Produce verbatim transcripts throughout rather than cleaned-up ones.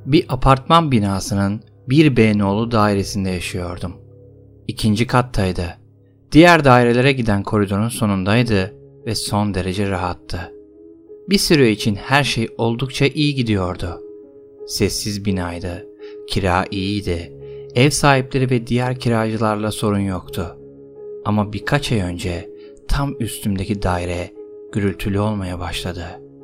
Bir apartman binasının bir B nolu dairesinde yaşıyordum. İkinci kattaydı. Diğer dairelere giden koridorun sonundaydı ve son derece rahattı. Bir süre için her şey oldukça iyi gidiyordu. Sessiz binaydı, kira iyiydi, ev sahipleri ve diğer kiracılarla sorun yoktu. Ama birkaç ay önce tam üstümdeki daire gürültülü olmaya başladı.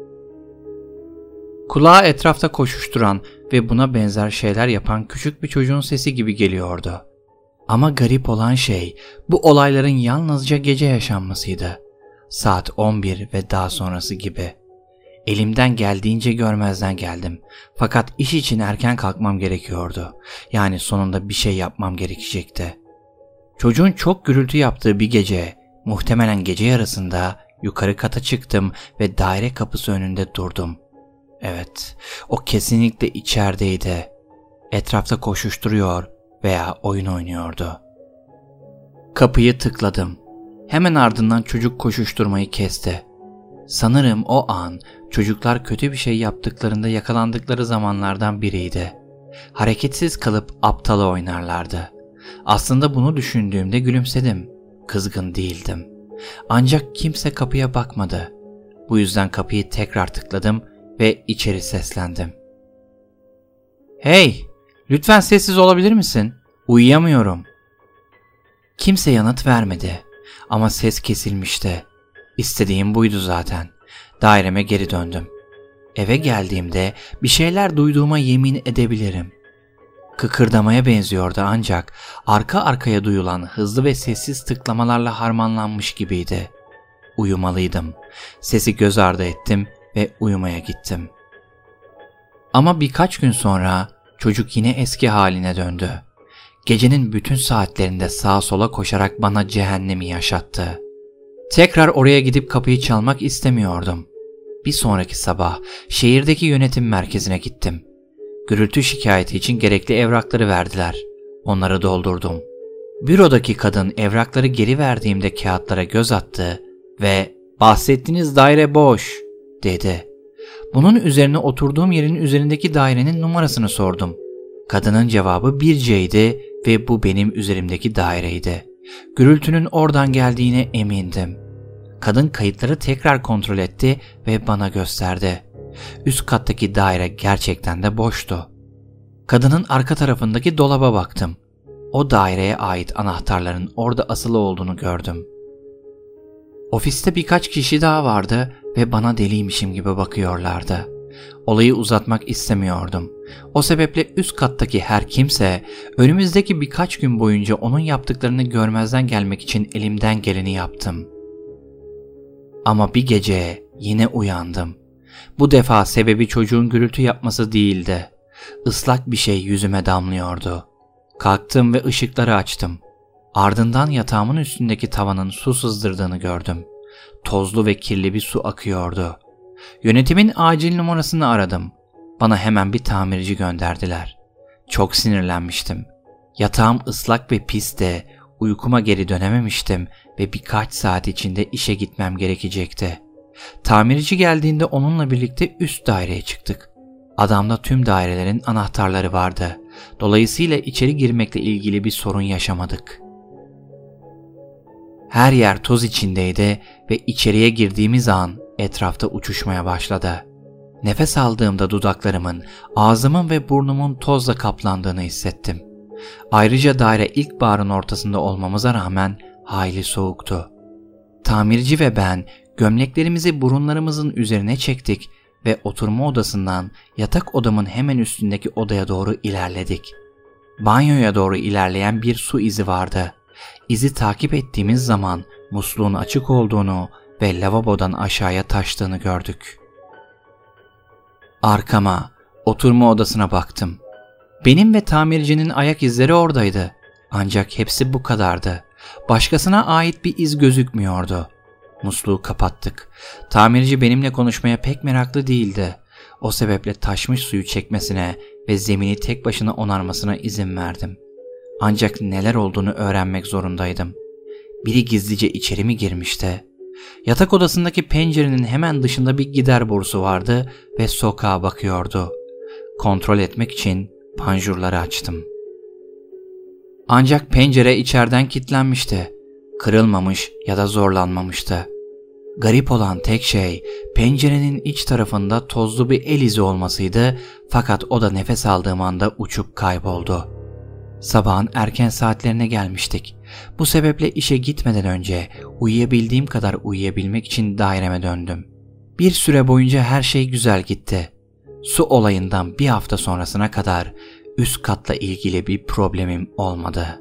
Kulağa etrafta koşuşturan ve buna benzer şeyler yapan küçük bir çocuğun sesi gibi geliyordu. Ama garip olan şey bu olayların yalnızca gece yaşanmasıydı. Saat on bir ve daha sonrası gibi. Elimden geldiğince görmezden geldim. Fakat iş için erken kalkmam gerekiyordu. Yani sonunda bir şey yapmam gerekecekti. Çocuğun çok gürültü yaptığı bir gece, muhtemelen gece yarısında yukarı kata çıktım ve daire kapısı önünde durdum. Evet, o kesinlikle içerideydi. Etrafta koşuşturuyor veya oyun oynuyordu. Kapıyı tıkladım. Hemen ardından çocuk koşuşturmayı kesti. Sanırım o an çocuklar kötü bir şey yaptıklarında yakalandıkları zamanlardan biriydi. Hareketsiz kalıp aptala oynarlardı. Aslında bunu düşündüğümde gülümsedim. Kızgın değildim. Ancak kimse kapıya bakmadı. Bu yüzden kapıyı tekrar tıkladım ve içeri seslendim. "Hey, lütfen sessiz olabilir misin? Uyuyamıyorum." Kimse yanıt vermedi ama ses kesilmişti. İstediğim buydu zaten. Daireme geri döndüm. Eve geldiğimde bir şeyler duyduğuma yemin edebilirim. Kıkırdamaya benziyordu ancak arka arkaya duyulan hızlı ve sessiz tıklamalarla harmanlanmış gibiydi. Uyumalıydım. Sesi göz ardı ettim ve uyumaya gittim. Ama birkaç gün sonra çocuk yine eski haline döndü. Gecenin bütün saatlerinde sağa sola koşarak bana cehennemi yaşattı. Tekrar oraya gidip kapıyı çalmak istemiyordum. Bir sonraki sabah şehirdeki yönetim merkezine gittim. Gürültü şikayeti için gerekli evrakları verdiler. Onları doldurdum. Bürodaki kadın evrakları geri verdiğimde kağıtlara göz attı ve "Bahsettiğiniz daire boş," dedi. Bunun üzerine oturduğum yerin üzerindeki dairenin numarasını sordum. Kadının cevabı bir C'ydi ve bu benim üzerimdeki daireydi. Gürültünün oradan geldiğine emindim. Kadın kayıtları tekrar kontrol etti ve bana gösterdi. Üst kattaki daire gerçekten de boştu. Kadının arka tarafındaki dolaba baktım. O daireye ait anahtarların orada asılı olduğunu gördüm. Ofiste birkaç kişi daha vardı ve bana deliymişim gibi bakıyorlardı. Olayı uzatmak istemiyordum. O sebeple üst kattaki her kimse önümüzdeki birkaç gün boyunca onun yaptıklarını görmezden gelmek için elimden geleni yaptım. Ama bir gece yine uyandım. Bu defa sebebi çocuğun gürültü yapması değildi. Islak bir şey yüzüme damlıyordu. Kalktım ve ışıkları açtım. Ardından yatağımın üstündeki tavanın su sızdırdığını gördüm. Tozlu ve kirli bir su akıyordu. Yönetimin acil numarasını aradım. Bana hemen bir tamirci gönderdiler. Çok sinirlenmiştim. Yatağım ıslak ve pisti. Uykuma geri dönememiştim ve birkaç saat içinde işe gitmem gerekecekti. Tamirci geldiğinde onunla birlikte üst daireye çıktık. Adamda tüm dairelerin anahtarları vardı. Dolayısıyla içeri girmekle ilgili bir sorun yaşamadık. Her yer toz içindeydi ve içeriye girdiğimiz an etrafta uçuşmaya başladı. Nefes aldığımda dudaklarımın, ağzımın ve burnumun tozla kaplandığını hissettim. Ayrıca daire ilkbaharın ortasında olmamıza rağmen hayli soğuktu. Tamirci ve ben gömleklerimizi burunlarımızın üzerine çektik ve oturma odasından yatak odamın hemen üstündeki odaya doğru ilerledik. Banyoya doğru ilerleyen bir su izi vardı. İzi takip ettiğimiz zaman musluğun açık olduğunu ve lavabodan aşağıya taştığını gördük. Arkama, oturma odasına baktım. Benim ve tamircinin ayak izleri oradaydı. Ancak hepsi bu kadardı. Başkasına ait bir iz gözükmüyordu. Musluğu kapattık. Tamirci benimle konuşmaya pek meraklı değildi. O sebeple taşmış suyu çekmesine ve zemini tek başına onarmasına izin verdim. Ancak neler olduğunu öğrenmek zorundaydım. Biri gizlice içeri mi girmişti? Yatak odasındaki pencerenin hemen dışında bir gider borusu vardı ve sokağa bakıyordu. kontrol etmek için panjurları açtım. Ancak pencere içeriden kilitlenmişti. Kırılmamış ya da zorlanmamıştı. Garip olan tek şey pencerenin iç tarafında tozlu bir el izi olmasıydı, fakat o da nefes aldığım anda uçup kayboldu. Sabahın erken saatlerine gelmiştik. Bu sebeple işe gitmeden önce uyuyabildiğim kadar uyuyabilmek için daireme döndüm. Bir süre boyunca her şey güzel gitti. Su olayından bir hafta sonrasına kadar üst katla ilgili bir problemim olmadı.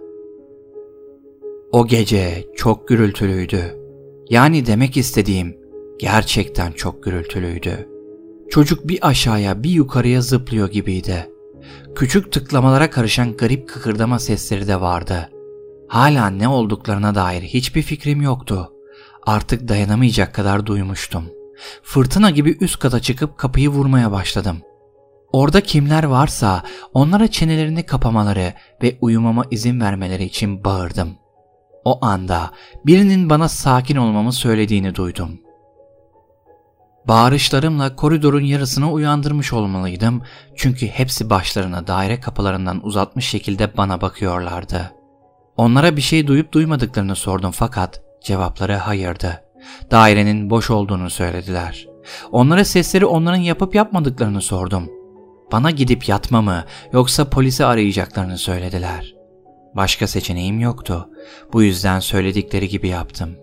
O gece çok gürültülüydü. Yani demek istediğim gerçekten çok gürültülüydü. Çocuk bir aşağıya bir yukarıya zıplıyor gibiydi. Küçük tıklamalara karışan garip kıkırdama sesleri de vardı. Hala ne olduklarına dair hiçbir fikrim yoktu. Artık dayanamayacak kadar duymuştum. Fırtına gibi üst kata çıkıp kapıyı vurmaya başladım. Orada kimler varsa onlara çenelerini kapamaları ve uyumama izin vermeleri için bağırdım. O anda birinin bana sakin olmamı söylediğini duydum. Bağırışlarımla koridorun yarısını uyandırmış olmalıydım, çünkü hepsi başlarını daire kapılarından uzatmış şekilde bana bakıyorlardı. Onlara bir şey duyup duymadıklarını sordum, fakat cevapları hayırdı. Dairenin boş olduğunu söylediler. Onlara sesleri onların yapıp yapmadıklarını sordum. Bana gidip yatmamı yoksa polisi arayacaklarını söylediler. Başka seçeneğim yoktu. Bu yüzden söyledikleri gibi yaptım.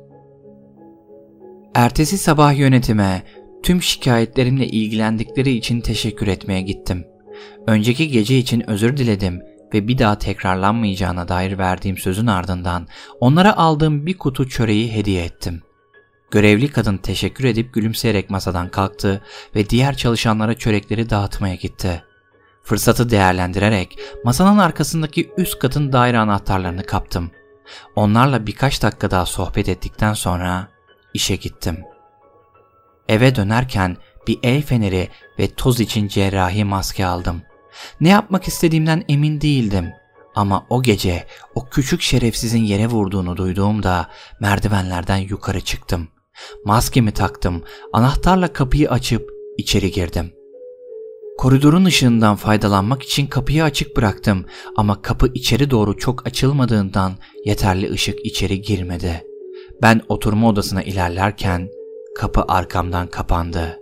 Ertesi sabah yönetime tüm şikayetlerimle ilgilendikleri için teşekkür etmeye gittim. Önceki gece için özür diledim ve bir daha tekrarlanmayacağına dair verdiğim sözün ardından onlara aldığım bir kutu çöreği hediye ettim. Görevli kadın teşekkür edip gülümseyerek masadan kalktı ve diğer çalışanlara çörekleri dağıtmaya gitti. Fırsatı değerlendirerek masanın arkasındaki üst katın daire anahtarlarını kaptım. Onlarla birkaç dakika daha sohbet ettikten sonra işe gittim. Eve dönerken bir el feneri ve toz için cerrahi maske aldım. Ne yapmak istediğimden emin değildim. Ama o gece o küçük şerefsizin yere vurduğunu duyduğumda merdivenlerden yukarı çıktım. Maskemi taktım, anahtarla kapıyı açıp içeri girdim. Koridorun ışığından faydalanmak için kapıyı açık bıraktım ama kapı içeri doğru çok açılmadığından yeterli ışık içeri girmedi. Ben oturma odasına ilerlerken kapı arkamdan kapandı.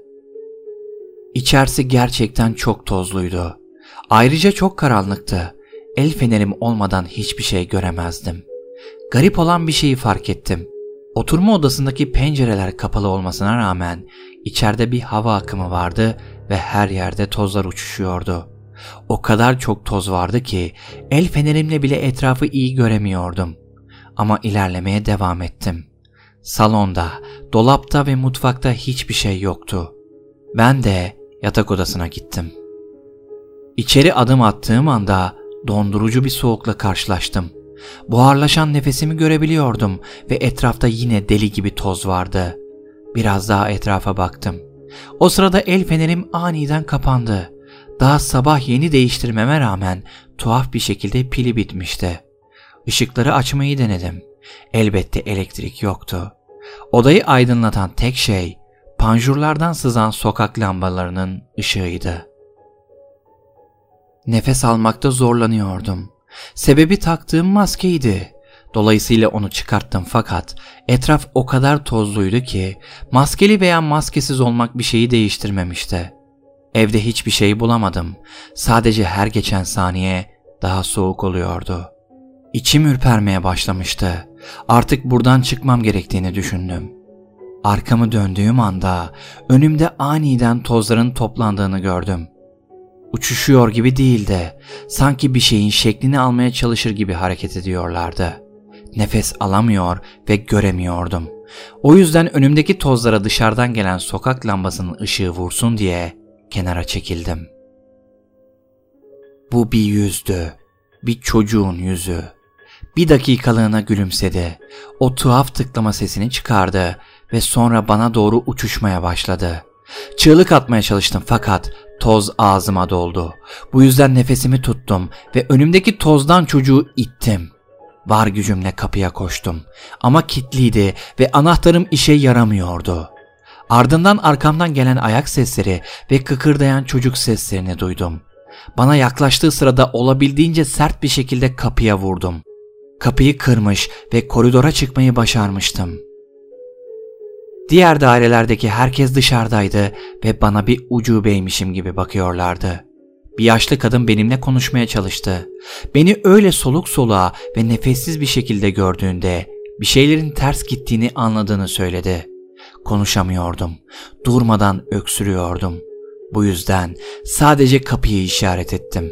İçerisi gerçekten çok tozluydu. Ayrıca çok karanlıktı. El fenerim olmadan hiçbir şey göremezdim. Garip olan bir şeyi fark ettim. Oturma odasındaki pencereler kapalı olmasına rağmen içeride bir hava akımı vardı ve her yerde tozlar uçuşuyordu. O kadar çok toz vardı ki el fenerimle bile etrafı iyi göremiyordum. Ama ilerlemeye devam ettim. Salonda, dolapta ve mutfakta hiçbir şey yoktu. Ben de yatak odasına gittim. İçeri adım attığım anda dondurucu bir soğukla karşılaştım. Buharlaşan nefesimi görebiliyordum ve etrafta yine deli gibi toz vardı. Biraz daha etrafa baktım. O sırada el fenerim aniden kapandı. Daha sabah yeni değiştirmeme rağmen tuhaf bir şekilde pili bitmişti. Işıkları açmayı denedim. Elbette elektrik yoktu. Odayı aydınlatan tek şey panjurlardan sızan sokak lambalarının ışığıydı. Nefes almakta zorlanıyordum. Sebebi taktığım maskeydi. Dolayısıyla onu çıkarttım, fakat etraf o kadar tozluydu ki maskeli veya maskesiz olmak bir şeyi değiştirmemişti. Evde hiçbir şey bulamadım. Sadece her geçen saniye daha soğuk oluyordu. İçim ürpermeye başlamıştı. Artık buradan çıkmam gerektiğini düşündüm. Arkamı döndüğüm anda önümde aniden tozların toplandığını gördüm. Uçuşuyor gibi değil de sanki bir şeyin şeklini almaya çalışır gibi hareket ediyorlardı. Nefes alamıyor ve göremiyordum. O yüzden önümdeki tozlara dışarıdan gelen sokak lambasının ışığı vursun diye kenara çekildim. Bu bir yüzdü. Bir çocuğun yüzü. Bir dakikalığına gülümsedi. O tuhaf tıklama sesini çıkardı ve sonra bana doğru uçuşmaya başladı. Çığlık atmaya çalıştım, fakat toz ağzıma doldu. Bu yüzden nefesimi tuttum ve önümdeki tozdan çocuğu ittim. Var gücümle kapıya koştum ama kilitliydi ve anahtarım işe yaramıyordu. Ardından arkamdan gelen ayak sesleri ve kıkırdayan çocuk seslerini duydum. Bana yaklaştığı sırada olabildiğince sert bir şekilde kapıya vurdum. Kapıyı kırmış ve koridora çıkmayı başarmıştım. Diğer dairelerdeki herkes dışarıdaydı ve bana bir ucubeymişim gibi bakıyorlardı. Bir yaşlı kadın benimle konuşmaya çalıştı. Beni öyle soluk soluğa ve nefessiz bir şekilde gördüğünde bir şeylerin ters gittiğini anladığını söyledi. Konuşamıyordum. Durmadan öksürüyordum. Bu yüzden sadece kapıyı işaret ettim.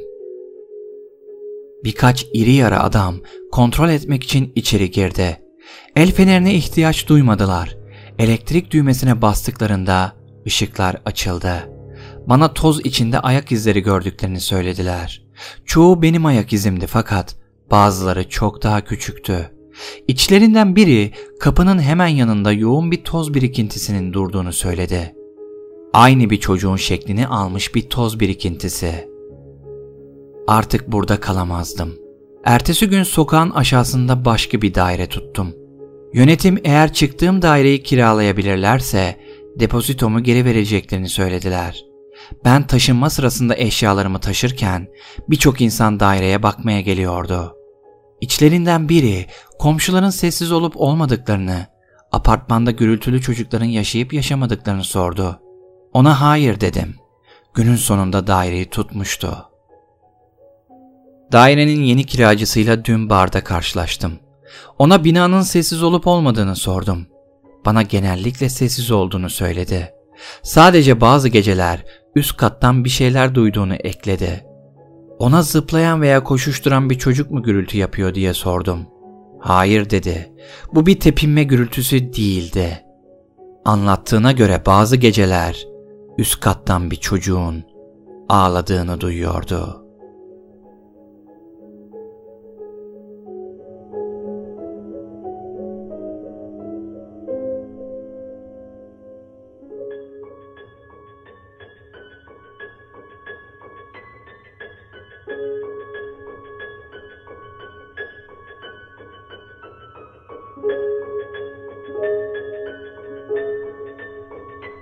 Birkaç iri yarı adam kontrol etmek için içeri girdi. El fenerine ihtiyaç duymadılar. Elektrik düğmesine bastıklarında ışıklar açıldı. Bana toz içinde ayak izleri gördüklerini söylediler. Çoğu benim ayak izimdi fakat bazıları çok daha küçüktü. İçlerinden biri kapının hemen yanında yoğun bir toz birikintisinin durduğunu söyledi. Aynı bir çocuğun şeklini almış bir toz birikintisi. Artık burada kalamazdım. Ertesi gün sokağın aşağısında başka bir daire tuttum. Yönetim eğer çıktığım daireyi kiralayabilirlerse depozitomu geri vereceklerini söylediler. Ben taşınma sırasında eşyalarımı taşırken birçok insan daireye bakmaya geliyordu. İçlerinden biri komşuların sessiz olup olmadıklarını, apartmanda gürültülü çocukların yaşayıp yaşamadıklarını sordu. Ona hayır dedim. Günün sonunda daireyi tutmuştu. Dairenin yeni kiracısıyla dün barda karşılaştım. Ona binanın sessiz olup olmadığını sordum. Bana genellikle sessiz olduğunu söyledi. Sadece bazı geceler üst kattan bir şeyler duyduğunu ekledi. Ona zıplayan veya koşuşturan bir çocuk mu gürültü yapıyor diye sordum. Hayır dedi. Bu bir tepinme gürültüsü değildi. Anlattığına göre bazı geceler üst kattan bir çocuğun ağladığını duyuyordu.